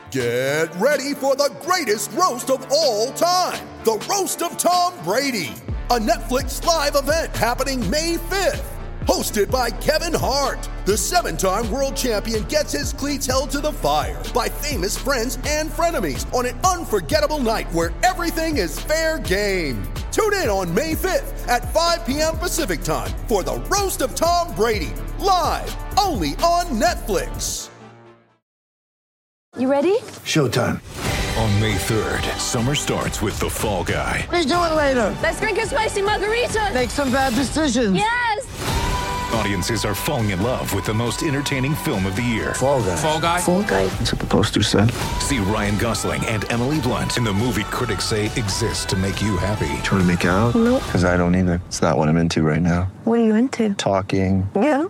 Get ready for the greatest roast of all time, the Roast of Tom Brady, a Netflix live event happening May 5th. Hosted by Kevin Hart, the 7-time world champion gets his cleats held to the fire by famous friends and frenemies on an unforgettable night where everything is fair game. Tune in on May 5th at 5 p.m. Pacific time for the Roast of Tom Brady, live only on Netflix. You ready? Showtime. On May 3rd, summer starts with The Fall Guy. Let's do it later. Let's drink a spicy margarita. Make some bad decisions. Yes! Audiences are falling in love with the most entertaining film of the year. Fall Guy. Fall Guy? Fall guy. That's what the poster said. See Ryan Gosling and Emily Blunt in the movie critics say exists to make you happy. Trying to make it out? Nope. Because I don't either. It's not what I'm into right now. What are you into? Talking. Yeah.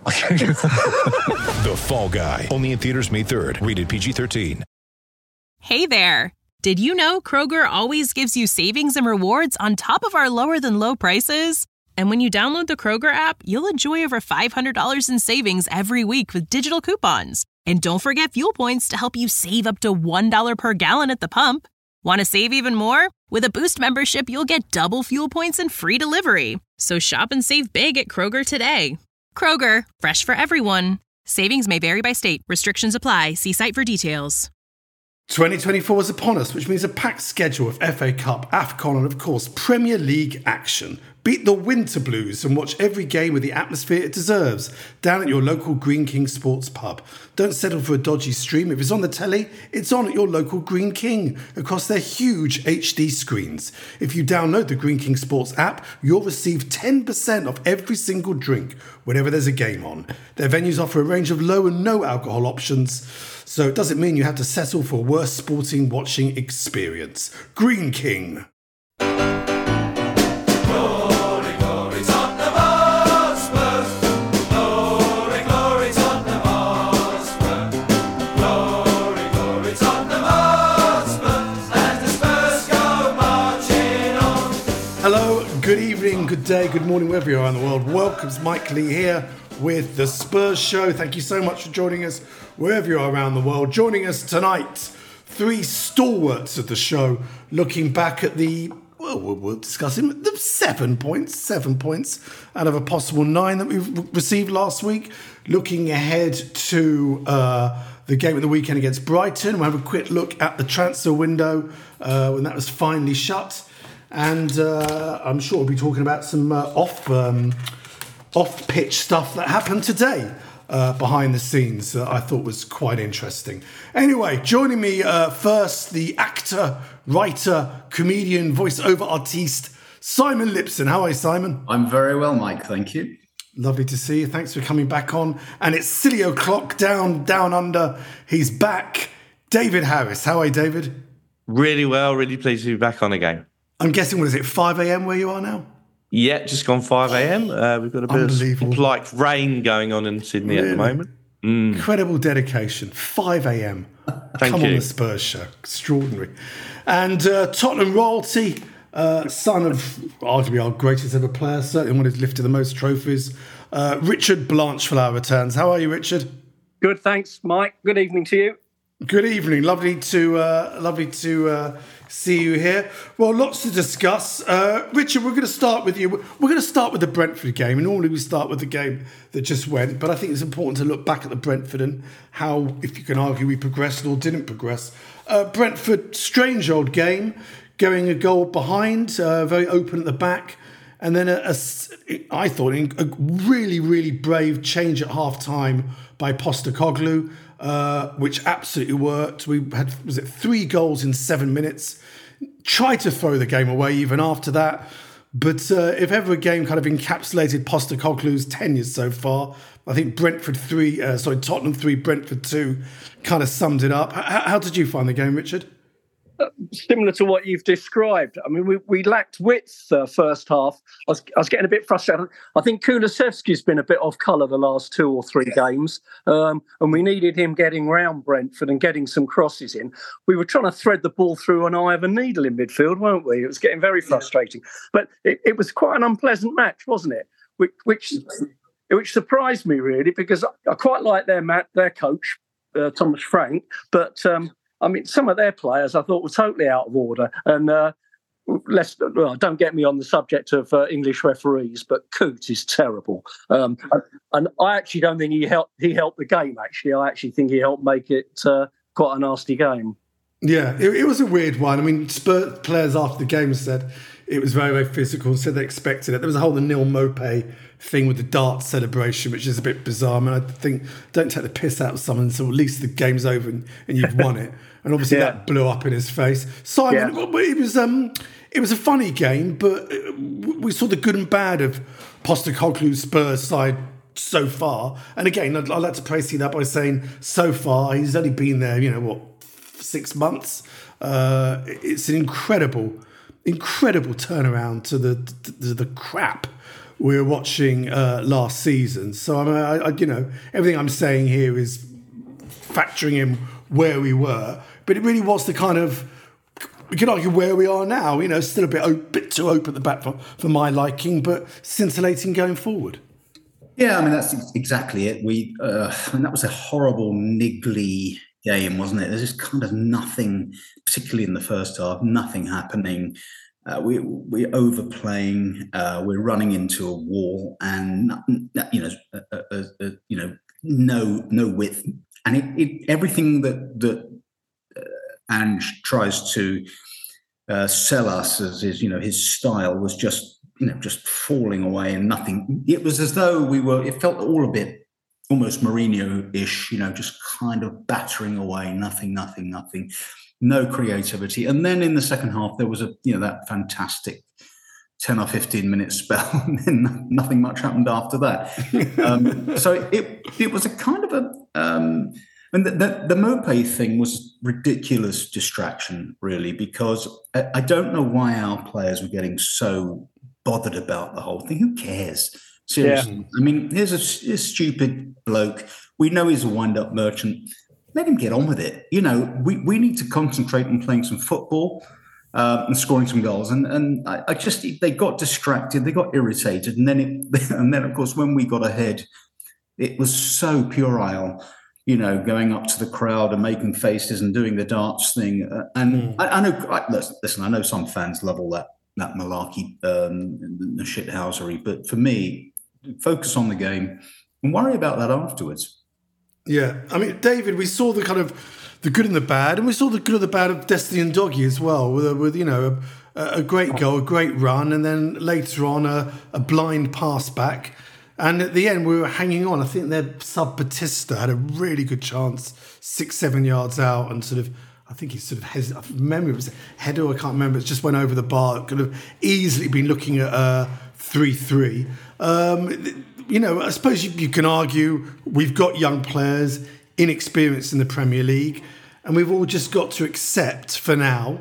The Fall Guy. Only in theaters May 3rd. Rated PG-13. Hey there. Did you know Kroger always gives you savings and rewards on top of our lower than low prices? And when you download the Kroger app, you'll enjoy over $500 in savings every week with digital coupons. And don't forget fuel points to help you save up to $1 per gallon at the pump. Want to save even more? With a Boost membership, you'll get double fuel points and free delivery. So shop and save big at Kroger today. Kroger, fresh for everyone. Savings may vary by state. Restrictions apply. See site for details. 2024 is upon us, which means a packed schedule of FA Cup, AFCON and of course Premier League action. Beat the winter blues and watch every game with the atmosphere it deserves down at your local Greene King Sports pub. Don't settle for a dodgy stream. If it's on the telly, it's on at your local Greene King across their huge HD screens. If you download the Greene King Sports app, you'll receive 10% off every single drink whenever there's a game on. Their venues offer a range of low and no alcohol options, so it doesn't mean you have to settle for a worse sporting watching experience. Greene King. Hello, good evening, good day, good morning, wherever you are in the world. Welcome, it's Mike Lee here with The Spurs Show. Thank you so much for joining us wherever you are around the world. Joining us tonight, three stalwarts of the show, looking back at we're discussing the 7 points out of a possible 9 that we've received last week. Looking ahead to the game of the weekend against Brighton. We'll have a quick look at the transfer window when that was finally shut. And I'm sure we'll be talking about some off-pitch stuff that happened today behind the scenes that I thought was quite interesting. Anyway, joining me first, the actor, writer, comedian, voice-over artiste, Simon Lipson. How are you, Simon? I'm very well, Mike. Thank you. Lovely to see you. Thanks for coming back on. And it's Silly O'Clock down under. He's back. David Harris. How are you, David? Really well. Really pleased to be back on again. I'm guessing, what is it, 5 a.m. where you are now? Yeah, just gone 5 a.m. We've got a bit of like rain going on in Sydney at the moment. Incredible dedication. 5 a.m. Thank Come you. on the Spurs Show. Extraordinary. And Tottenham royalty, son of arguably our greatest ever player, certainly one who's lifted the most trophies. Richard Blanchflower returns. How are you, Richard? Good, thanks, Mike. Good evening to you. Good evening. Lovely to see you here. Well, lots to discuss. Richard, we're going to start with you. We're going to start with the Brentford game. And normally we start with the game that just went. But I think it's important to look back at the Brentford and how, if you can argue, we progressed or didn't progress. Brentford, strange old game, going a goal behind, very open at the back. And then I thought a really, really brave change at half-time by Postecoglou, which absolutely worked. We had, 3 goals in 7 minutes. Tried to throw the game away even after that. But if ever a game kind of encapsulated Postecoglou's tenure so far, I think Tottenham 3, Brentford 2 kind of summed it up. How did you find the game, Richard? Similar to what you've described. I mean, we lacked width first half. I was getting a bit frustrated. I think Kulusevski's been a bit off colour the last 2 or 3 games, and we needed him getting round Brentford and getting some crosses in. We were trying to thread the ball through an eye of a needle in midfield, weren't we? It was getting very frustrating. But it was quite an unpleasant match, wasn't it? Which surprised me, really, because I quite like their coach, Thomas Frank, but I mean, some of their players I thought were totally out of order. And don't get me on the subject of English referees, but Coote is terrible. And I actually don't think he helped the game, actually. I actually think he helped make it quite a nasty game. Yeah, it was a weird one. I mean, Spurs players after the game said it was very, very physical, said they expected it. There was a whole Neil Maupay thing with the dart celebration, which is a bit bizarre. I mean, I think don't take the piss out of someone until at least the game's over and you've won it. And obviously that blew up in his face. Simon, it was a funny game, but we saw the good and bad of Postecoglou's Spurs side so far. And again, I'd like to praise that by saying so far he's only been there, 6 months. It's an incredible turnaround to the crap we were watching last season. So I everything I'm saying here is factoring in where we were, but it really was the kind of, we could argue where we are now. Still a bit too open at the back for my liking, but scintillating going forward. Yeah, I mean that's exactly it. And that was a horrible, niggly game, wasn't it? There's just kind of nothing, particularly in the first half, nothing happening. We're overplaying. We're running into a wall, and no width. And everything that Ange tries to sell us as his style was just falling away and nothing. It was as though it felt all a bit almost Mourinho-ish, just kind of battering away, nothing, no creativity. And then in the second half, there was that fantastic 10 or 15 minute spell, and then nothing much happened after that. So it was a kind of a, and the Maupay thing was ridiculous distraction, really, because I don't know why our players were getting so bothered about the whole thing. Who cares? Seriously. Yeah. I mean, here's a stupid bloke. We know he's a wind-up merchant. Let him get on with it. We need to concentrate on playing some football and scoring some goals. And I just, they got distracted, they got irritated, and then of course when we got ahead, it was so puerile. Going up to the crowd and making faces and doing the darts thing. I know some fans love all that malarkey, the shithousery, but for me, focus on the game and worry about that afterwards. Yeah, I mean, David, we saw the kind of the good and the bad, and we saw the good and the bad of Destiny and Doggy as well, with a great goal, a great run, and then later on a blind pass back. And at the end, we were hanging on. I think their sub Batista had a really good chance, 6-7 yards out, and I think he sort of hesitated. I remember it was a header, I can't remember. It just went over the bar. It could have easily been looking at 3-3. I suppose you can argue we've got young players, inexperienced in the Premier League, and we've all just got to accept for now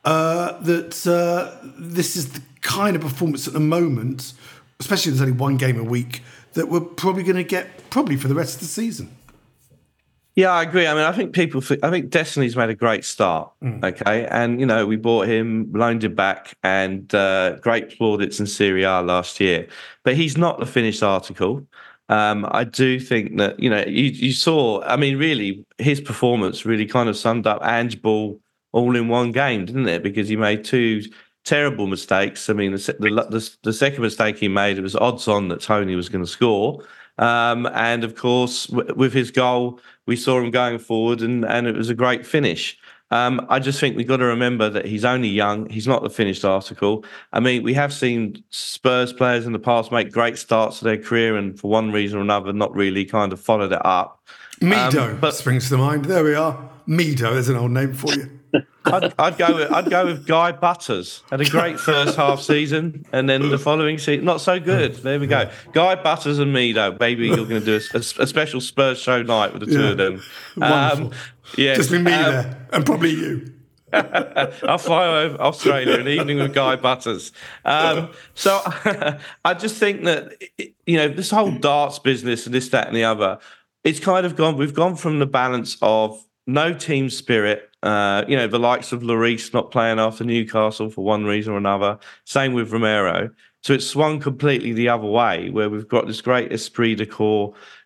that this is the kind of performance at the moment, especially if there's only one game a week, that we're probably going to get for the rest of the season. Yeah, I agree. I mean, I think Destiny's made a great start, okay? And, we bought him, loaned him back, and great plaudits in Serie A last year. But he's not the finished article. I do think that, you saw, I mean, really, his performance really kind of summed up Ange Ball all in one game, didn't it? Because he made two terrible mistakes. I mean, the second mistake he made, it was odds on that Tony was going to score. And of course, with his goal, we saw him going forward, and it was a great finish. I just think we've got to remember that he's only young. He's not the finished article. I mean, we have seen Spurs players in the past make great starts to their career, and for one reason or another, not really kind of followed it up. Mido springs to mind. There we are. Mido, there's an old name for you. I'd go with Guy Butters. Had a great first half season, and then the following season not so good. There we go. Guy Butters and Mido. Maybe you're going to do a special Spurs show night with the two of them. Wonderful. Just be me there, and probably you. I'll fly over Australia an evening with Guy Butters. So I just think that this whole darts business and this, that, and the other, it's kind of gone. We've gone from the balance of no team spirit. The likes of Lloris not playing after Newcastle for one reason or another. Same with Romero. So it's swung completely the other way, where we've got this great esprit de corps,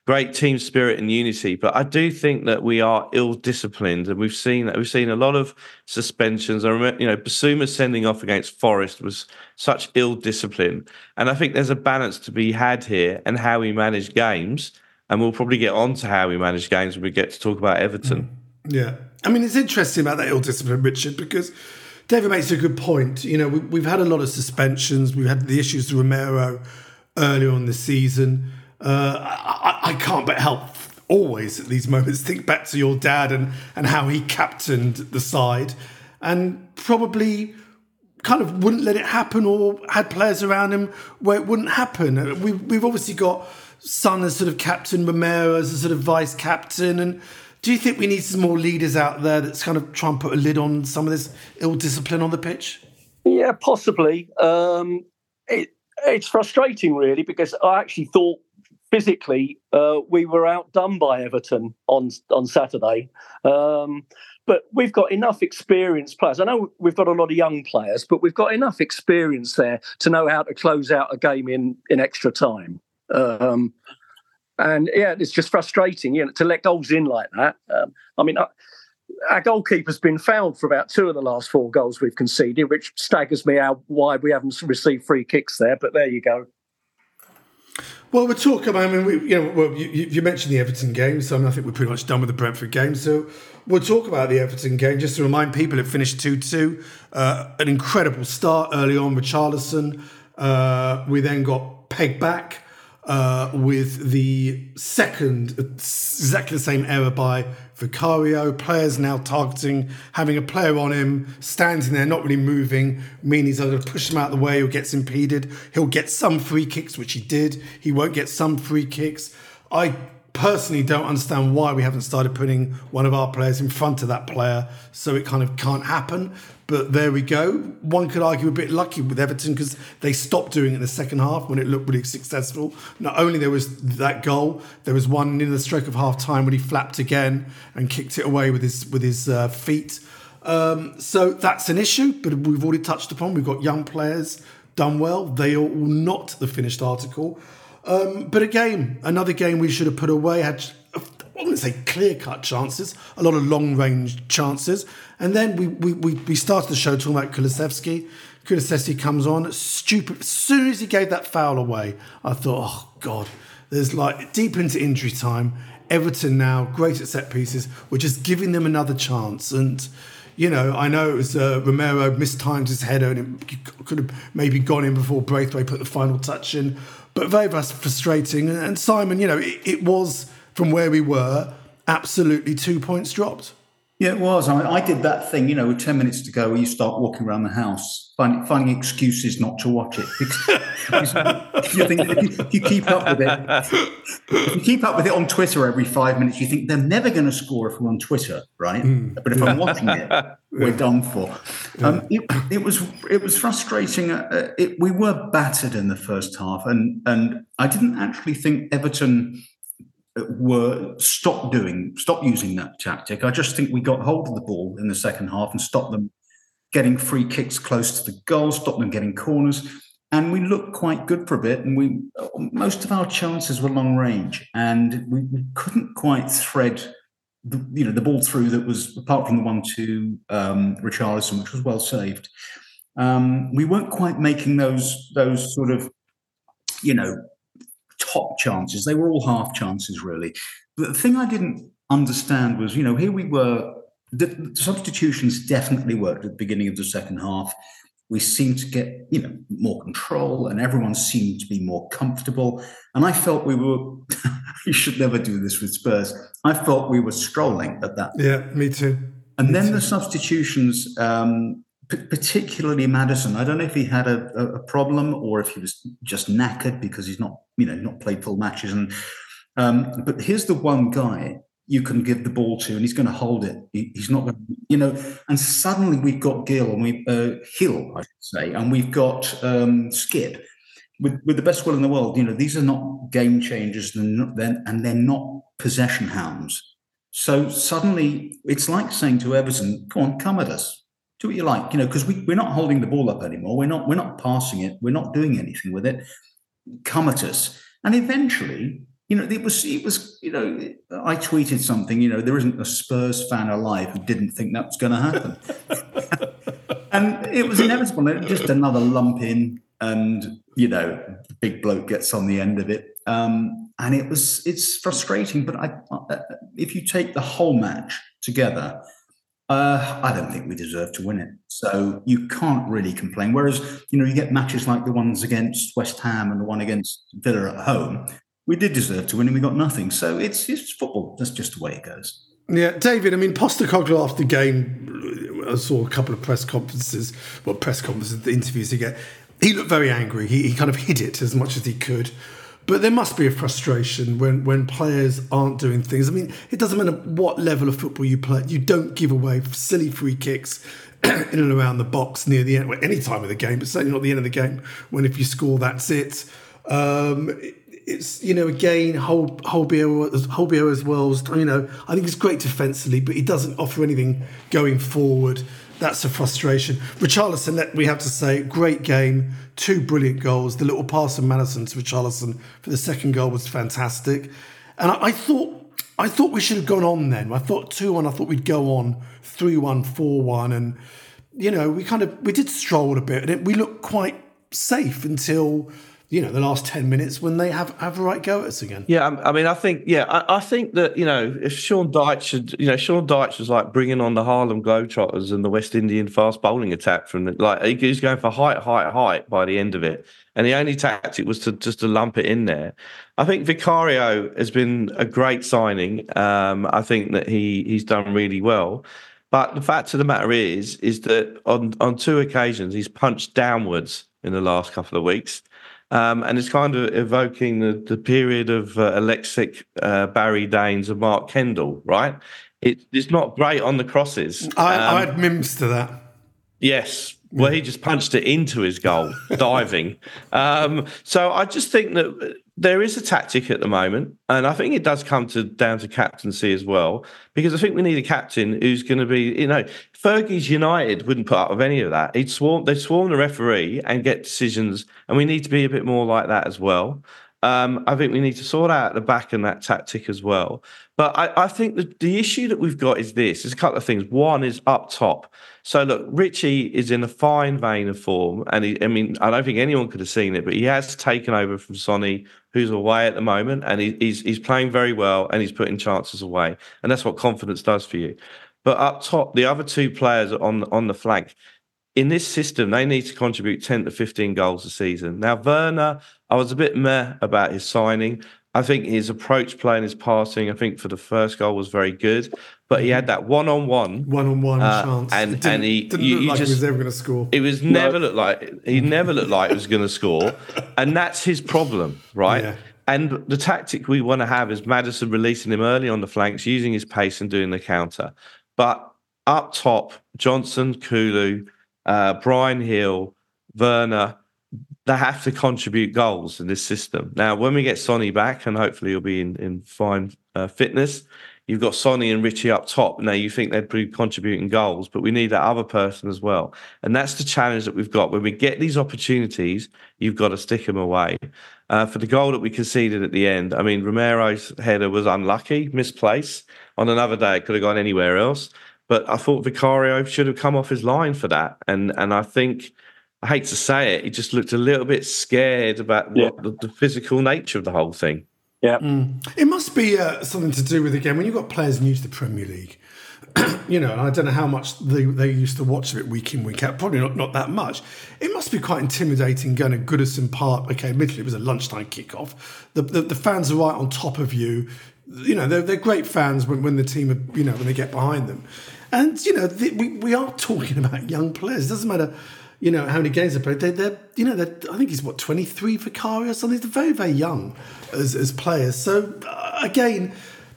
great team spirit and unity. But I do think that we are ill-disciplined, and we've seen that. We've seen a lot of suspensions. I remember, Basuma sending off against Forest was such ill-discipline, and I think there's a balance to be had here and how we manage games. And we'll probably get on to how we manage games when we get to talk about Everton. Yeah. I mean, it's interesting about that ill-discipline, Richard, because David makes a good point. We've had a lot of suspensions. We've had the issues with Romero earlier on this season. I can't but help always at these moments think back to your dad and how he captained the side and probably kind of wouldn't let it happen or had players around him where it wouldn't happen. We've obviously got Son as sort of captain, Romero as a sort of vice captain. And do you think we need some more leaders out there that's kind of try and put a lid on some of this ill discipline on the pitch? Yeah, possibly. It's frustrating, really, because I actually thought physically we were outdone by Everton on Saturday. But we've got enough experienced players. I know we've got a lot of young players, but we've got enough experience there to know how to close out a game in extra time. And yeah, it's just frustrating, to let goals in like that. Our goalkeeper's been fouled for about 2 of the last 4 goals we've conceded, which staggers me out why we haven't received free kicks there. But there you go. Well, we're talking about. You mentioned the Everton game, so I think we're pretty much done with the Brentford game. So we'll talk about the Everton game just to remind people it finished 2-2. An incredible start early on with Richarlison. We then got pegged back with the second, exactly the same error by Vicario. Players now targeting, having a player on him, standing there, not really moving, meaning he's either push him out of the way or gets impeded. He'll get some free kicks, which he did. He won't get some free kicks. I personally don't understand why we haven't started putting one of our players in front of that player, so it kind of can't happen. But there we go. One could argue a bit lucky with Everton because they stopped doing it in the second half when it looked really successful. Not only there was that goal, there was one in the stroke of half time when he flapped again and kicked it away with his feet. So that's an issue, but we've already touched upon. We've got young players done well. They are not the finished article. But again, another game we should have put away had, I wouldn't say clear-cut chances, a lot of long-range chances. And then we started the show talking about Kulusevski. Kulusevski comes on, stupid. As soon as he gave that foul away, I thought, oh, God, there's like deep into injury time. Everton now, great at set pieces. We're just giving them another chance. And, I know it was Romero mistimed his header and it could have maybe gone in before Braithwaite put the final touch in. But very, very frustrating. And Simon, it was, from where we were, absolutely 2 points dropped. Yeah, it was. I did that thing, with 10 minutes to go, where you start walking around the house, finding excuses not to watch it. You think if you keep up with it, on Twitter every 5 minutes, you think they're never going to score if we're on Twitter, right? But if I'm watching it, we're done for. It was frustrating. We were battered in the first half, and I didn't actually think Everton stopped using that tactic. I just think we got hold of the ball in the second half and stopped them getting free kicks close to the goal, stopped them getting corners, and we looked quite good for a bit. And most of our chances were long range, and we couldn't quite thread the ball through. That was, apart from the 1-2 Richarlison, which was well saved. We weren't quite making those sort of top chances. They were all half chances, really. But the thing I didn't understand was, here we were, the substitutions definitely worked at the beginning of the second half. We seemed to get, more control, and everyone seemed to be more comfortable. And I felt we were, you should never do this with Spurs. I felt we were strolling at that. Yeah, me too. And then the substitutions, particularly Maddison. I don't know if he had a problem or if he was just knackered because he's not played full matches. And but here's the one guy you can give the ball to, and he's going to hold it. He's not going to, And suddenly we've got Hill, I should say, and we've got Skip. With the best will in the world, these are not game changers, and they're not possession hounds. So suddenly it's like saying to Everton, "Go on, come at us. Do what you like," because we're not holding the ball up anymore. We're not passing it. We're not doing anything with it. Come at us. And eventually, it was, I tweeted something, there isn't a Spurs fan alive who didn't think that was going to happen. And it was inevitable. Just another lump in and, big bloke gets on the end of it. And it's frustrating, but if you take the whole match together, I don't think we deserve to win it. So you can't really complain. Whereas, you get matches like the ones against West Ham and the one against Villa at home. We did deserve to win and we got nothing. So it's football. That's just the way it goes. Yeah, David, Postecoglou after the game, I saw a couple of press conferences, the interviews he get. He looked very angry. He kind of hid it as much as he could. But there must be a frustration when players aren't doing things. It doesn't matter what level of football you play. You don't give away silly free kicks in and around the box near the end, well, any time of the game, but certainly not the end of the game, when if you score, that's it. It's, again, Holbio as well. I think he's great defensively, but he doesn't offer anything going forward. That's a frustration. Richarlison, we have to say, great game, 2 brilliant goals. The little pass from Maddison to Richarlison for the second goal was fantastic. And I thought we should have gone on then. I thought 2-1, I thought we'd go on 3-1, 4-1. And, we did stroll a bit. And we looked quite safe until the last 10 minutes when they have a right go at us again. Yeah, I think that, if Sean Dyche was like bringing on the Harlem Globetrotters and the West Indian fast bowling attack he was going for height by the end of it. And the only tactic was to lump it in there. I think Vicario has been a great signing. I think that he's done really well. But the fact of the matter is that on 2 occasions, he's punched downwards in the last couple of weeks. And it's kind of evoking the period of Alexic, Barry Danes and Mark Kendall, right? It's not great on the crosses. I had mims to that. Yes. Well, he just punched it into his goal, diving. So I just think that there is a tactic at the moment, and I think it does come down to captaincy as well, because I think we need a captain who's going to be, Fergie's United wouldn't put up with any of that. They'd swarm the referee and get decisions, and we need to be a bit more like that as well. I think we need to sort out the back and that tactic as well. But I think the issue that we've got is this. There's a couple of things. One is up top. So, look, Richie is in a fine vein of form. And, I don't think anyone could have seen it, but he has taken over from Sonny, who's away at the moment. And he's playing very well and he's putting chances away. And that's what confidence does for you. But up top, the other 2 players on the flank, in this system, they need to contribute 10 to 15 goals a season. Now, Werner, I was a bit meh about his signing. I think his approach playing, his passing, I think for the first goal was very good. But he had that one-on-one chance. And he didn't look like he was ever going to score. It was never looked like he was going to score. And that's his problem, right? Yeah. And the tactic we want to have is Maddison releasing him early on the flanks, using his pace and doing the counter. But up top, Johnson, Kulu, Brian Hill, Werner, they have to contribute goals in this system. Now, when we get Sonny back, and hopefully he'll be in fine fitness, you've got Sonny and Richie up top. Now, you think they'd be contributing goals, but we need that other person as well. And that's the challenge that we've got. When we get these opportunities, you've got to stick them away. For the goal that we conceded at the end, Romero's header was unlucky, misplaced. On another day, it could have gone anywhere else. But I thought Vicario should have come off his line for that. And I think, I hate to say it, he just looked a little bit scared about the physical nature of the whole thing. Yeah. It must be something to do with, again, when you've got players new to the Premier League, and I don't know how much they used to watch it week in, week out, probably not that much. It must be quite intimidating going to Goodison Park. Okay, admittedly, it was a lunchtime kickoff. The fans are right on top of you. They're great fans when the team, when they get behind them. And, we are talking about young players. It doesn't matter, how many games they played. They're I think he's 23 Vicario or something. They're very, very young as players. So, again,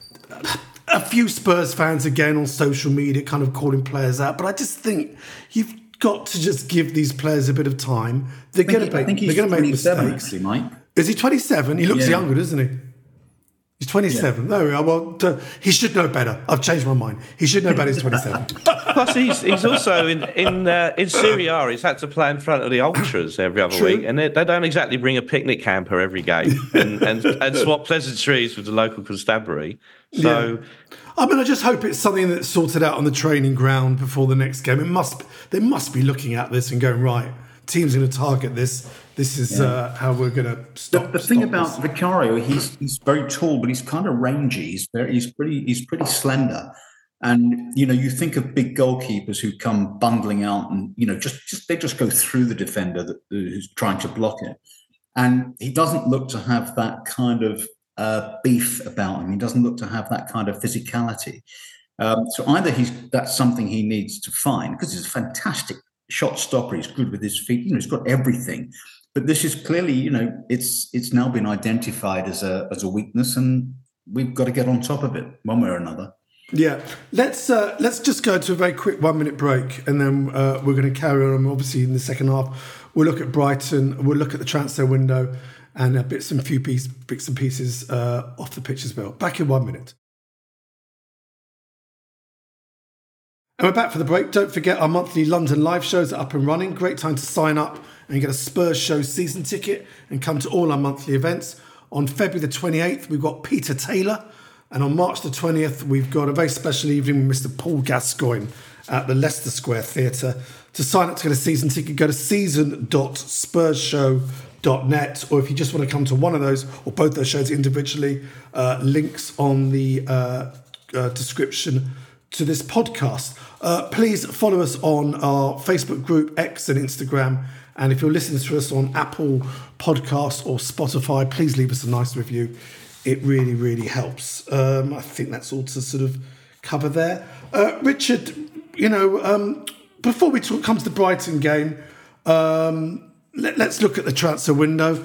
a few Spurs fans, again, on social media kind of calling players out. But I just think you've got to just give these players a bit of time. They're going to make mistakes. Actually, Mike. Is he 27? He looks younger, doesn't he? He's 27. There we are. Well, he should know better. I've changed my mind. He should know better. He's 27. Plus, he's also in Serie A. He's had to play in front of the ultras every other week, and they don't exactly bring a picnic camper every game and swap pleasantries with the local constabulary. So, I mean, I just hope it's something that's sorted out on the training ground before the next game. They must be looking at this and going, right, team's going to target this. This is how we're going to stop. The thing about Vicario, he's very tall, but he's kind of rangy. He's pretty slender, and you think of big goalkeepers who come bundling out, and they just go through the defender who's trying to block it, and he doesn't look to have that kind of beef about him. He doesn't look to have that kind of physicality. So either that's something he needs to find, because he's a fantastic shot stopper. He's good with his feet. He's got everything. But this is clearly, it's now been identified as a weakness, and we've got to get on top of it one way or another. Yeah, let's just go to a very quick 1 minute break, and then we're going to carry on. Obviously, in the second half, we'll look at Brighton, we'll look at the transfer window, and bits and pieces off the pitch as well. Back in 1 minute. And we're back for the break. Don't forget our monthly London live shows are up and running. Great time to sign up and get a Spurs Show season ticket and come to all our monthly events. On February the 28th, we've got Peter Taylor. And on March the 20th, we've got a very special evening with Mr. Paul Gascoigne at the Leicester Square Theatre. To sign up to get a season ticket, go to season.spursshow.net. Or if you just want to come to one of those or both those shows individually, links on the description to this podcast. Please follow us on our Facebook group, X and Instagram. And if you're listening to us on Apple Podcasts or Spotify, please leave us a nice review. It really, really helps. I think that's all to sort of cover there. Richard, before we come to the Brighton game, let's look at the transfer window.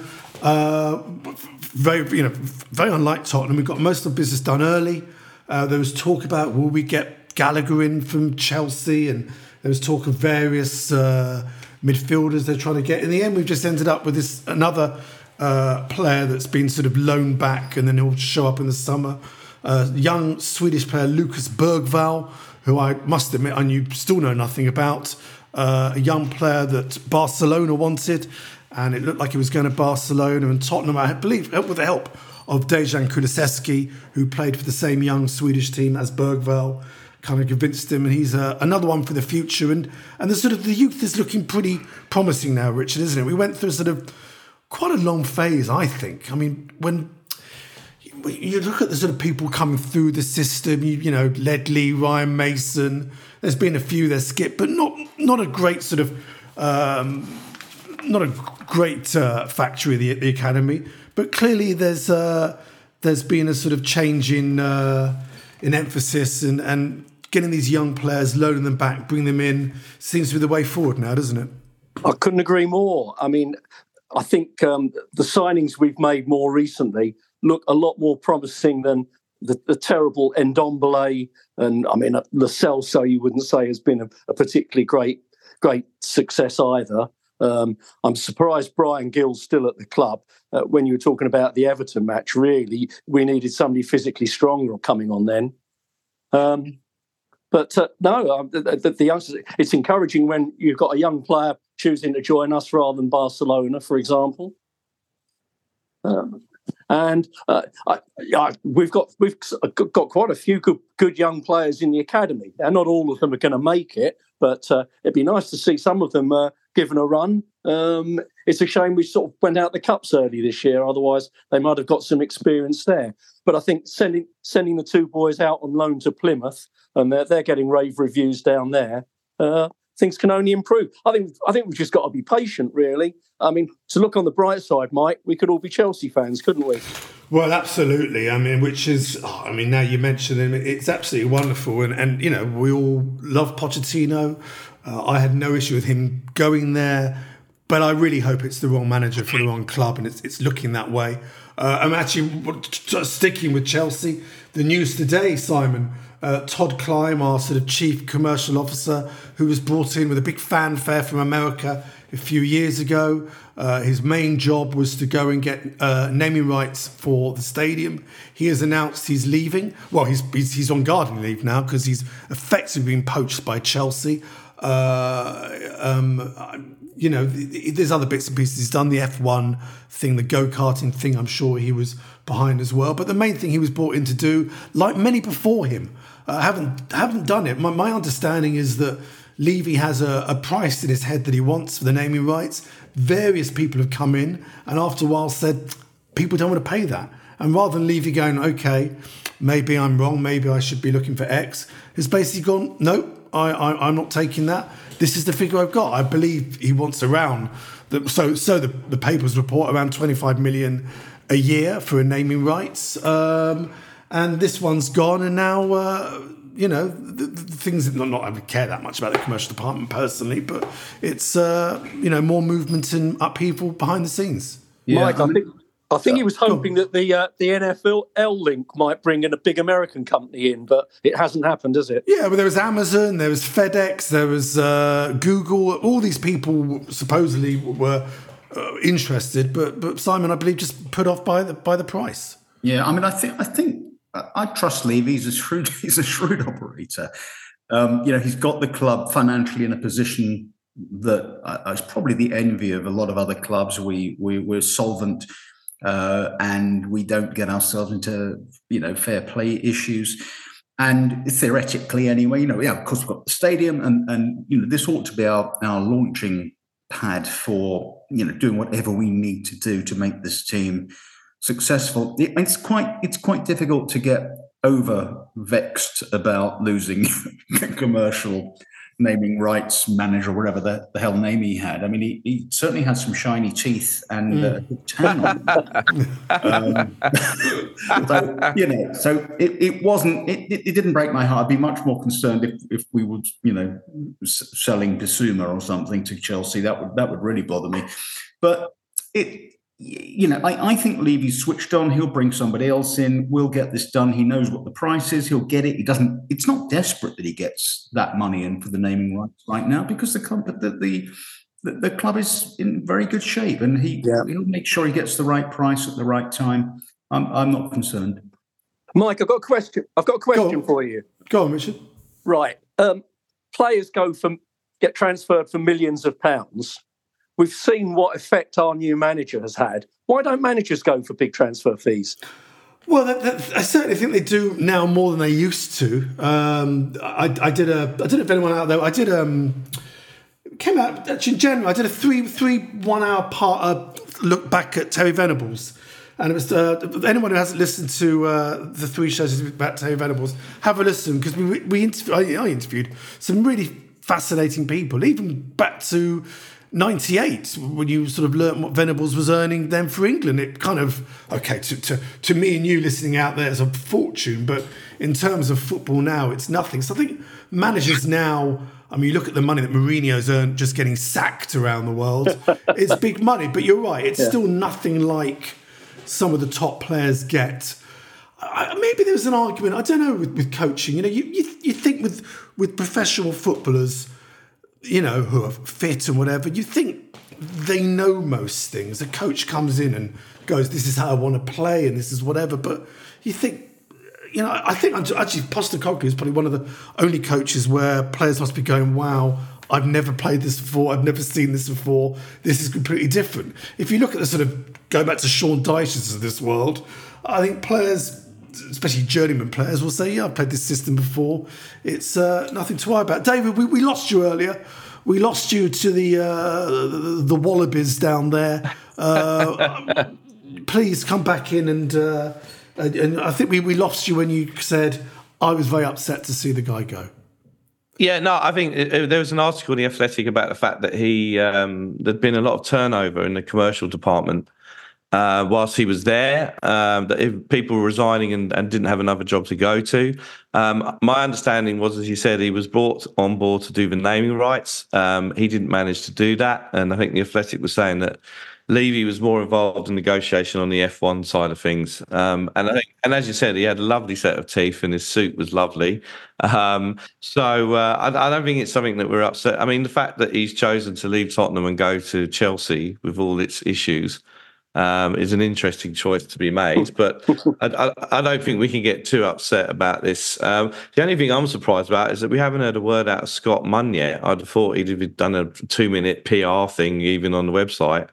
Very unlike Tottenham, we've got most of the business done early. There was talk about, will we get Gallagher in from Chelsea? And there was talk of various midfielders they're trying to get. In the end, we've just ended up with another player that's been sort of loaned back, and then he'll show up in the summer. Young Swedish player Lucas Bergvall, who I must admit I still know nothing about. A young player that Barcelona wanted, and it looked like he was going to Barcelona, and Tottenham, I believe, with the help of Dejan Kulusevski, who played for the same young Swedish team as Bergvall, kind of convinced him, and he's another one for the future. And the youth is looking pretty promising now, Richard, isn't it? We went through sort of quite a long phase, I think. I mean, when you look at the sort of people coming through the system, Ledley, Ryan Mason, there's been a few that skipped, but not a great sort of not a great factory, the academy. But clearly, there's been a sort of change in emphasis, and getting these young players, loading them back, bring them in, seems to be the way forward now, doesn't it? I couldn't agree more. I mean, I think the signings we've made more recently look a lot more promising than the terrible Ndombele, and I mean Lo Celso, you wouldn't say has been a particularly great success either. I'm surprised Brian Gill's still at the club. When you were talking about the Everton match, really, we needed somebody physically stronger coming on then. But the youngsters, it's encouraging when you've got a young player choosing to join us rather than Barcelona, for example. We've got quite a few good young players in the academy. Now, not all of them are going to make it, but it'd be nice to see some of them given a run. It's a shame we sort of went out the cups early this year. Otherwise, they might have got some experience there. But I think sending the two boys out on loan to Plymouth, and they're getting rave reviews down there. Things can only improve. I think we've just got to be patient, really. I mean, to look on the bright side, Mike, we could all be Chelsea fans, couldn't we? Well, absolutely. I mean, now you mention him, it's absolutely wonderful. And we all love Pochettino. I had no issue with him going there, but I really hope it's the wrong manager for the wrong club, and it's looking that way. I'm actually sticking with Chelsea. The news today, Simon, Todd Klein, our sort of chief commercial officer, who was brought in with a big fanfare from America a few years ago. His main job was to go and get naming rights for the stadium. He has announced he's leaving. Well, he's on gardening leave now because he's effectively been poached by Chelsea. You know, there's other bits and pieces. He's done the F1 thing, the go-karting thing. I'm sure he was behind as well. But the main thing he was brought in to do, like many before him, haven't done it. My understanding is that Levy has a price in his head that he wants for the naming rights. Various people have come in and after a while said, people don't want to pay that. And rather than Levy going, okay, maybe I'm wrong, maybe I should be looking for X, has basically gone, no, I'm not taking that. This is the figure I've got. I believe he wants around, the papers report around 25 million a year for naming rights. And this one's gone and now, you know, the things that not I would care that much about the commercial department personally, but it's, you know, more movement and upheaval behind the scenes. Yeah, Mike, I think he was hoping that the NFL link might bring in a big American company in, but it hasn't happened, has it? Yeah, well, there was Amazon, there was FedEx, there was Google. All these people supposedly were interested, but Simon, I believe, just put off by the price. Yeah, I mean, I think I trust Levy. He's a shrewd operator. You know, he's got the club financially in a position that is probably the envy of a lot of other clubs. We're solvent. And we don't get ourselves into, you know, fair play issues. And theoretically, anyway, you know, yeah, of course, we've got the stadium, and you know, this ought to be our launching pad for, you know, doing whatever we need to do to make this team successful. It's quite difficult to get over vexed about losing commercial naming rights manager, whatever the hell name he had. I mean, he certainly had some shiny teeth and a good tan on. So, you know, so it wasn't. It didn't break my heart. I'd be much more concerned if we were, you know, selling Bissouma or something to Chelsea. That would really bother me. But you know, I think Levy's switched on. He'll bring somebody else in. We'll get this done. He knows what the price is. He'll get it. He doesn't. It's not desperate that he gets that money in for the naming rights right now because the club is in very good shape, and he'll make sure he gets the right price at the right time. I'm not concerned. Mike, I've got a question. For you. Go on, Richard. Right, players get transferred for millions of pounds. We've seen what effect our new manager has had. Why don't managers go for big transfer fees? Well, I certainly think they do now more than they used to. I don't know if anyone out there. Came out actually in January. I did a 1 hour part look back at Terry Venables, and it was anyone who hasn't listened to the 3 shows about Terry Venables, have a listen because I interviewed some really fascinating people, even back to 98, when you sort of learnt what Venables was earning then for England. It kind of, okay, to me and you listening out there, it's a fortune, but in terms of football now, it's nothing. So I think managers now, I mean, you look at the money that Mourinho's earned just getting sacked around the world, it's big money, but you're right, it's still nothing like some of the top players get. Maybe there was an argument, I don't know, with coaching. You know, you think with professional footballers, you know, who are fit and whatever, you think they know most things. A coach comes in and goes, this is how I want to play and this is whatever. But you think, you know, I think actually Postecoglou is probably one of the only coaches where players must be going, wow, I've never played this before. I've never seen this before. This is completely different. If you look at the sort of, go back to Sean Dyches of this world, I think players, especially journeyman players, will say, yeah, I've played this system before. It's nothing to worry about. David, we lost you earlier. We lost you to the Wallabies down there. Please come back in and I think we lost you when you said, I was very upset to see the guy go. Yeah, no, I think there was an article in The Athletic about the fact that there'd been a lot of turnover in the commercial department whilst he was there, that if people were resigning and didn't have another job to go to. My understanding was, as you said, he was brought on board to do the naming rights. He didn't manage to do that. And I think The Athletic was saying that Levy was more involved in negotiation on the F1 side of things. And as you said, he had a lovely set of teeth and his suit was lovely. So I don't think it's something that we're upset. I mean, the fact that he's chosen to leave Tottenham and go to Chelsea with all its issues is an interesting choice to be made. But I don't think we can get too upset about this. The only thing I'm surprised about is that we haven't heard a word out of Scott Munn yet. I'd have thought he'd have done a 2-minute PR thing, even on the website,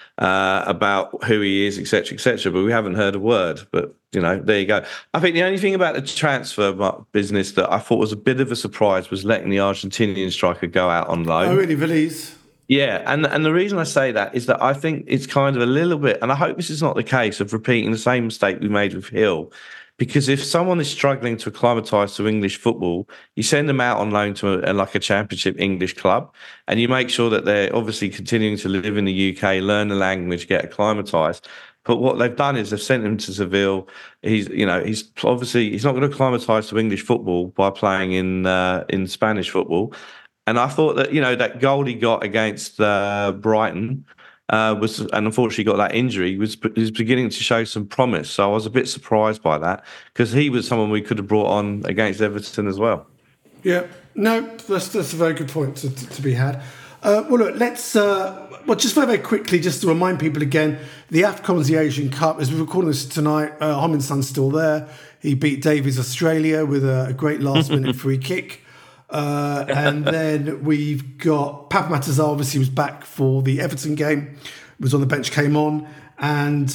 about who he is, etc., but we haven't heard a word. But there you go. I think the only thing about the transfer business that I thought was a bit of a surprise was letting the Argentinian striker go out on loan. Oh, really, Veliz? Yeah, and the reason I say that is that I think it's kind of a little bit, and I hope this is not the case, of repeating the same mistake we made with Hill. Because if someone is struggling to acclimatise to English football, you send them out on loan to a championship English club, and you make sure that they're obviously continuing to live in the UK, learn the language, get acclimatised. But what they've done is they've sent him to Seville. He's not going to acclimatise to English football by playing in Spanish football. And I thought that that goal he got against Brighton. And unfortunately got that injury, was beginning to show some promise. So I was a bit surprised by that, because he was someone we could have brought on against Everton as well. Yeah, no, that's a very good point to be had. Well, look, let's just very quickly, just to remind people again, the AFCON's the Asian Cup. As we're recording this tonight, Hong-Min-son's still there. He beat Davies Australia with a great last-minute free kick. And then we've got Papa Matazar, obviously was back for the Everton game, was on the bench, came on, and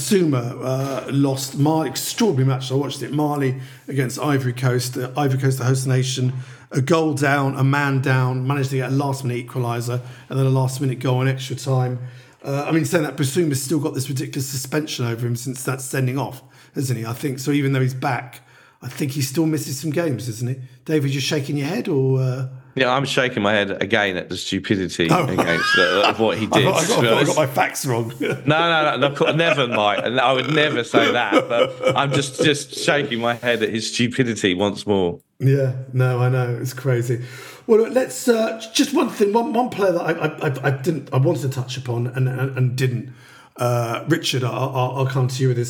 Basuma lost extraordinary match. I watched it, Mali against Ivory Coast. Ivory Coast, the host nation, a goal down, a man down, managed to get a last-minute equaliser, and then a last-minute goal in extra time. Saying that, Basuma's still got this ridiculous suspension over him since that sending off, hasn't he? I think so. Even though he's back, I think he still misses some games, isn't he? David, you're shaking your head, or? Yeah, I'm shaking my head again at the stupidity of what he did. I got my facts wrong. No, never, Mike. I would never say that. But I'm just shaking my head at his stupidity once more. Yeah, no, I know, it's crazy. Well, let's just one thing. One player that I wanted to touch upon and didn't. Richard, I'll come to you with this.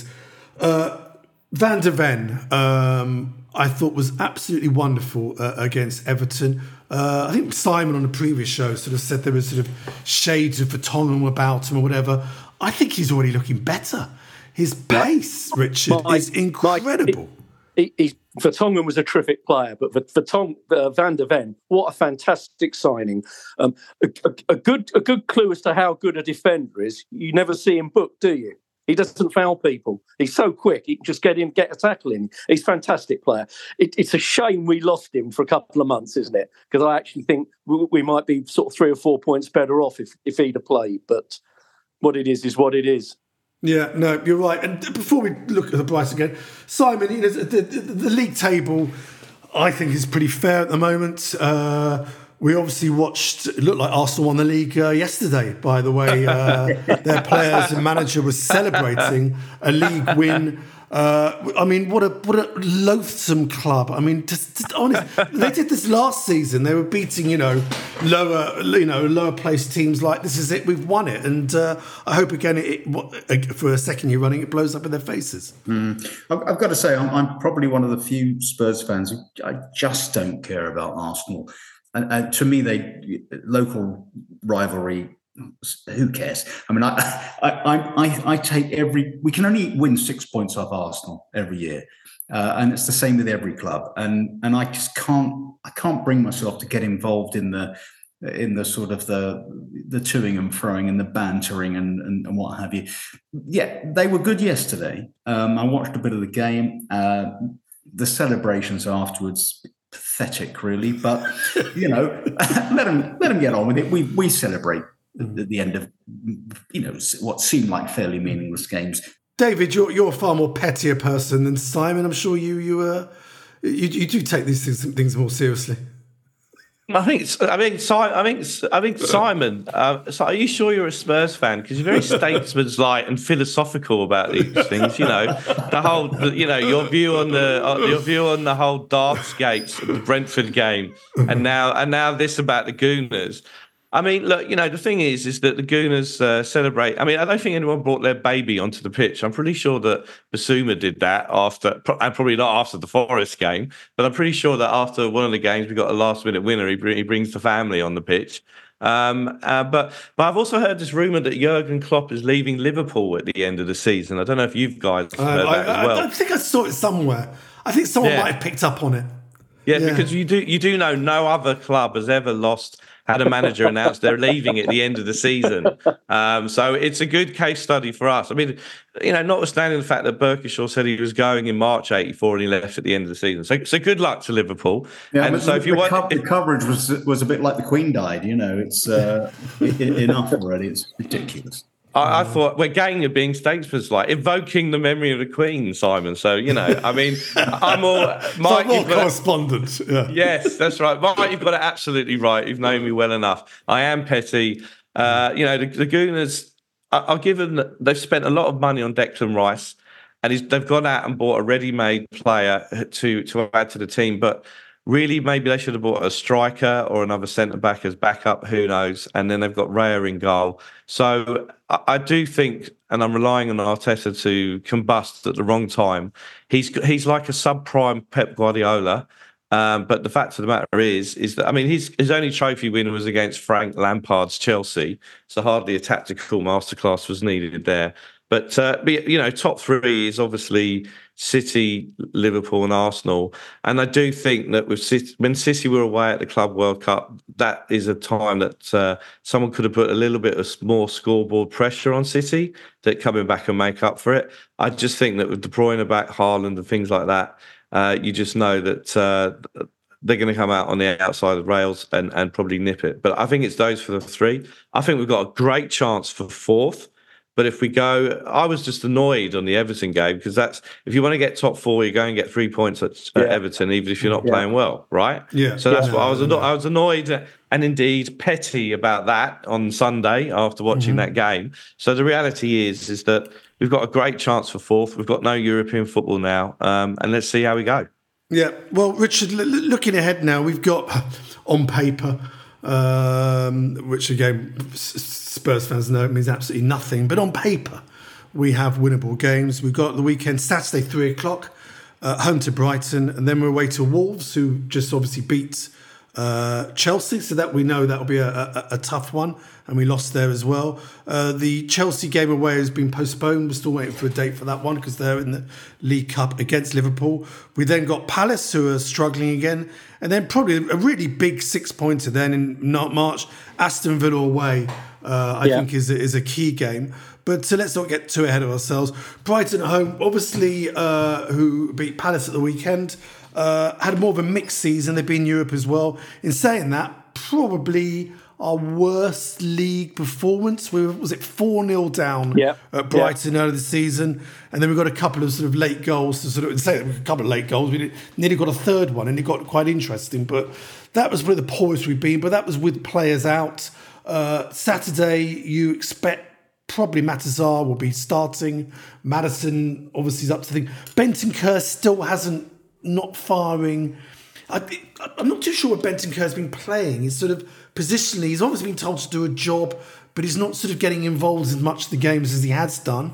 Van der Ven, I thought was absolutely wonderful against Everton. I think Simon on the previous show sort of said there was sort of shades of Vertonghen about him or whatever. I think he's already looking better. His pace, Richard, is incredible. Vertonghen was a terrific player, but Van der Ven, what a fantastic signing! A good clue as to how good a defender is. You never see him booked, do you? He doesn't foul people. He's so quick. He can just get a tackle in. He's a fantastic player. It's a shame we lost him for a couple of months, isn't it? Because I actually think we might be sort of 3 or 4 points better off if he'd have played. But what it is what it is. Yeah, no, you're right. And before we look at the price again, Simon, the league table, I think, is pretty fair at the moment. We obviously watched, it looked like Arsenal won the league yesterday, by the way. Their players and manager was celebrating a league win. What a loathsome club. I mean, just honest, they did this last season. They were beating, lower placed teams like, this is it, we've won it. And I hope again, for a second year running, it blows up in their faces. I've got to say, I'm probably one of the few Spurs fans who I just don't care about Arsenal. And to me, local rivalry, who cares? I mean, I take we can only win 6 points off Arsenal every year. And it's the same with every club. And I just can't bring myself to get involved in the sort of the toing and froing and the bantering and what have you. Yeah, they were good yesterday. I watched a bit of the game. The celebrations afterwards, pathetic, really, but let them get on with it. We celebrate at the end of what seemed like fairly meaningless games. David, you're a far more pettier person than Simon. I'm sure you do take these things more seriously. I think Simon. So are you sure you're a Spurs fan? Because you're very statesmanlike and philosophical about these things. The whole, your view on the whole Darthgate, the Brentford game, and now this about the Gooners. I mean, look, the thing is that the Gooners celebrate. I mean, I don't think anyone brought their baby onto the pitch. I'm pretty sure that Basuma did that and probably not after the Forest game, but I'm pretty sure that after one of the games, we got a last-minute winner. He brings the family on the pitch. But I've also heard this rumor that Jurgen Klopp is leaving Liverpool at the end of the season. I don't know if you guys heard that as well. I think I saw it somewhere. I think someone might have picked up on it. Yeah, because you do know no other club has ever had a manager announce they're leaving at the end of the season. So it's a good case study for us. I mean, notwithstanding the fact that Berkshire said he was going in March '84 and he left at the end of the season. So good luck to Liverpool. Yeah, and so if you want, the coverage was a bit like the Queen died. It's enough already. It's ridiculous. I thought we're getting being statesmanlike, evoking the memory of the Queen, Simon. So, I mean, I'm all... Mike, more correspondent. Yeah. Yes, that's right. Mike, you've got it absolutely right. You've known me well enough. I am petty. The Gooners, I'll give them... They've spent a lot of money on Declan Rice, and they've gone out and bought a ready-made player to add to the team, but... Really, maybe they should have bought a striker or another centre-back as backup, who knows? And then they've got Raya in goal. So I do think, and I'm relying on Arteta to combust at the wrong time. He's like a subprime Pep Guardiola. But the fact of the matter is that, I mean, his only trophy win was against Frank Lampard's Chelsea. So hardly a tactical masterclass was needed there. But top three is obviously City, Liverpool, and Arsenal. And I do think that when City were away at the Club World Cup, that is a time that someone could have put a little bit of more scoreboard pressure on City, that coming back and make up for it. I just think that with De Bruyne back, Haaland, and things like that, you just know that they're going to come out on the outside of the rails and probably nip it. But I think it's those for the three. I think we've got a great chance for fourth. But if we go, I was just annoyed on the Everton game, because that's, if you want to get top four, you go and get 3 points at Everton, even if you're not playing well, right? Yeah. So that's what I was annoyed and indeed petty about that on Sunday after watching that game. So the reality is that we've got a great chance for fourth. We've got no European football now, and let's see how we go. Yeah. Well, Richard, looking ahead now, we've got on paper, which again, Spurs fans know it means absolutely nothing. But on paper, we have winnable games. We've got the weekend, Saturday, 3:00, home to Brighton. And then we're away to Wolves, who just obviously beat Chelsea. So that we know that will be a tough one. And we lost there as well. The Chelsea game away has been postponed. We're still waiting for a date for that one because they're in the League Cup against Liverpool. We then got Palace, who are struggling again. And then probably a really big 6-pointer then in March, Aston Villa away, I think is a key game. But let's not get too ahead of ourselves. Brighton at home, obviously, who beat Palace at the weekend, had more of a mixed season. They've been in Europe as well. In saying that, probably our worst league performance. Was it 4-0 down at Brighton earlier this season? And then we got a couple of sort of late goals to sort of say a couple of late goals. We nearly got a third one, and it got quite interesting. But that was probably the poorest we've been. But that was with players out. Saturday, you expect probably Matazar will be starting. Maddison obviously is up to the thing. Bentancur still not firing. I'm not too sure what Bentancur's been playing. He's sort of positionally, he's obviously been told to do a job, but he's not sort of getting involved as much of the games as he has done.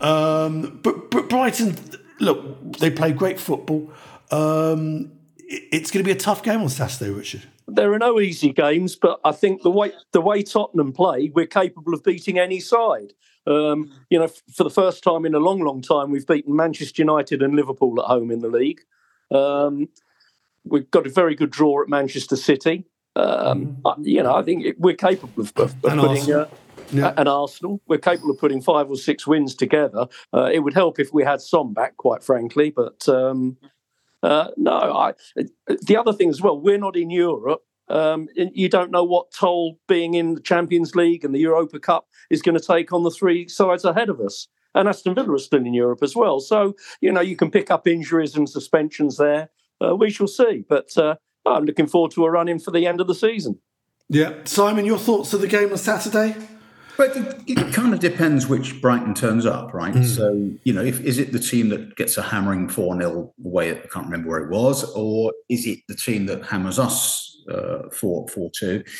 But Brighton, look, they play great football. It's going to be a tough game on Saturday, Richard. There are no easy games, but I think the way Tottenham play, we're capable of beating any side. For the first time in a long, long time, we've beaten Manchester United and Liverpool at home in the league. We've got a very good draw at Manchester City. I think we're capable of putting Arsenal. And Arsenal. We're capable of putting 5 or 6 wins together. It would help if we had Son back, quite frankly. But the other thing as well, we're not in Europe. You don't know what toll being in the Champions League and the Europa Cup is going to take on the 3 sides ahead of us. And Aston Villa are still in Europe as well. So, you can pick up injuries and suspensions there. We shall see. But I'm looking forward to a run-in for the end of the season. Yeah. Simon, your thoughts of the game on Saturday? But it kind of depends which Brighton turns up, right? So, is it the team that gets a hammering 4-0 away, I can't remember where it was, or is it the team that hammers us 4-2?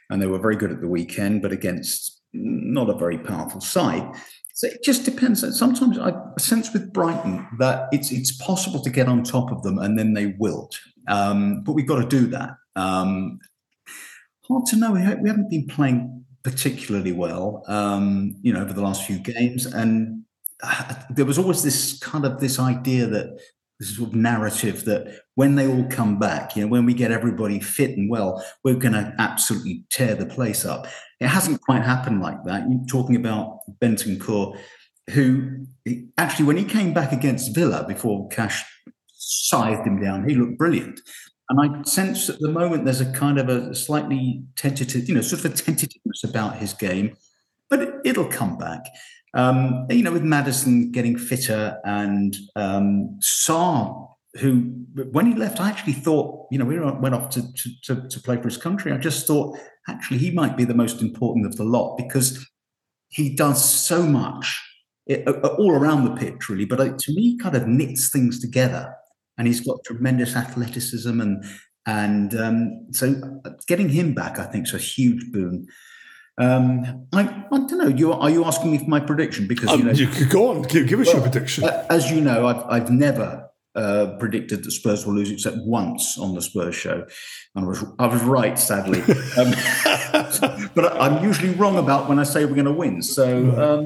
and they were very good at the weekend, but against not a very powerful side. So it just depends. Sometimes I sense with Brighton that it's possible to get on top of them and then they wilt. But we've got to do that. Hard to know. We haven't been playing particularly well, over the last few games. And there was always this idea that this sort of narrative that when they all come back, when we get everybody fit and well, we're going to absolutely tear the place up. It hasn't quite happened like that. You're talking about Bentancur, who actually, when he came back against Villa before Cash scythed him down, he looked brilliant. And I sense at the moment there's a kind of a slightly tentative, sort of a tentativeness about his game, but it'll come back. With Maddison getting fitter and Sarr, who, when he left, I actually thought, we went off to play for his country. I just thought, actually, he might be the most important of the lot because he does so much all around the pitch, really. But to me, he kind of knits things together. And he's got tremendous athleticism, and so getting him back, I think, is a huge boon. I don't know. Are you asking me for my prediction? Because you could go on, give us your prediction. As you know, I've never predicted that Spurs will lose except once on the Spurs show, and I was right, sadly. But I'm usually wrong about when I say we're going to win. So,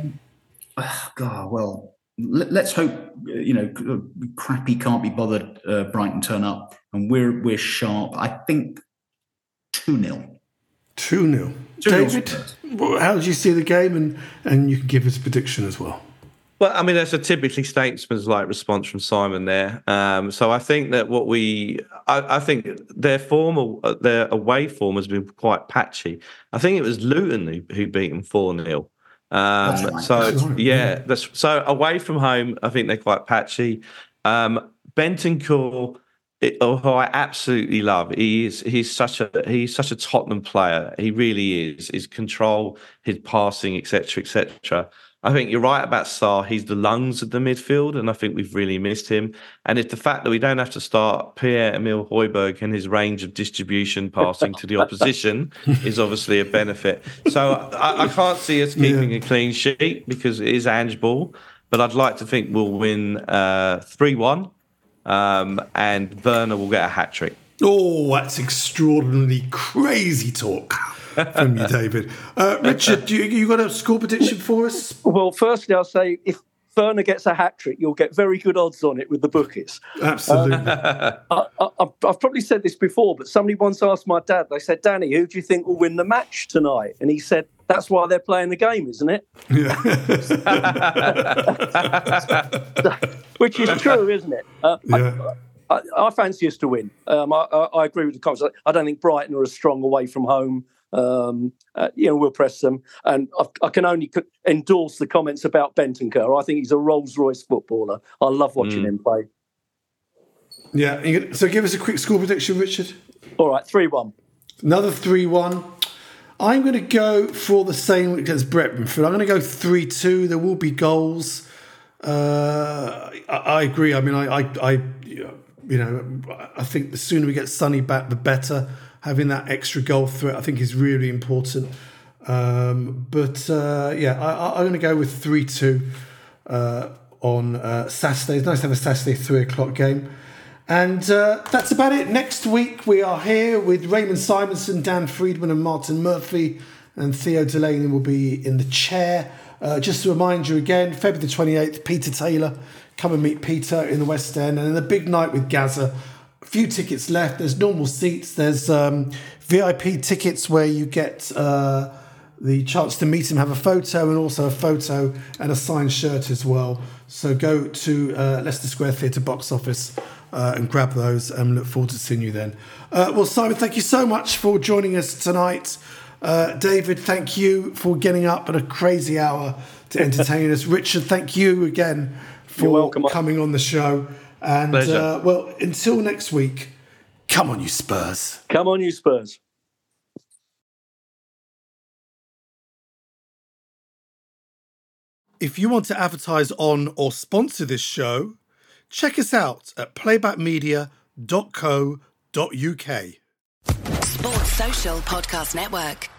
let's hope crappy can't be bothered. Brighton turn up and we're sharp. I think 2-0. 2-0. David, how did you see the game? And you can give us a prediction as well. Well, I mean, that's a typically statesman's-like response from Simon there. So I think that I think their away form has been quite patchy. I think it was Luton who beat them 4-0. So away from home, I think they're quite patchy. Bentancur, who I absolutely love, he's such a Tottenham player. He really is. His control, his passing, etc., etc. I think you're right about Sarr. He's the lungs of the midfield, and I think we've really missed him. And it's the fact that we don't have to start Pierre-Emile Højbjerg and his range of distribution passing to the opposition is obviously a benefit. So I can't see us keeping a clean sheet because it is Ange ball, but I'd like to think we'll win 3-1, and Werner will get a hat-trick. Oh, that's extraordinarily crazy talk from you, David. Richard, you got a score prediction for us? Well, firstly, I'll say if Werner gets a hat-trick, you'll get very good odds on it with the bookies. Absolutely. I've probably said this before, but somebody once asked my dad, they said, Danny, who do you think will win the match tonight? And he said, that's why they're playing the game, isn't it? Yeah. Which is true, isn't it? I fancy us to win. I agree with the comments. I don't think Brighton are as strong away from home. We'll press them. And I can only endorse the comments about Bentancur. I think he's a Rolls-Royce footballer. I love watching him play. Yeah. So give us a quick score prediction, Richard. All right, 3-1. Another 3-1. I'm going to go for the same against Brentford. I'm going to go 3-2. There will be goals. I agree. I mean, I think the sooner we get Sonny back, the better. Having that extra goal threat, I think, is really important. I'm going to go with 3-2 on Saturday. It's nice to have a Saturday 3:00 game. And that's about it. Next week, we are here with Raymond Simonson, Dan Friedman and Martin Murphy, and Theo Delaney will be in the chair. Just to remind you again, February the 28th, Peter Taylor. Come and meet Peter in the West End. And then a big night with Gaza. A few tickets left. There's normal seats. There's VIP tickets where you get the chance to meet him, have a photo, and also a photo and a signed shirt as well. So go to Leicester Square Theatre box office and grab those, and look forward to seeing you then. Well, Simon, thank you so much for joining us tonight. David, thank you for getting up at a crazy hour to entertain us. Richard, thank you again for coming on the show. And until next week, come on, you Spurs. Come on, you Spurs. If you want to advertise on or sponsor this show, check us out at playbackmedia.co.uk. Sports Social Podcast Network.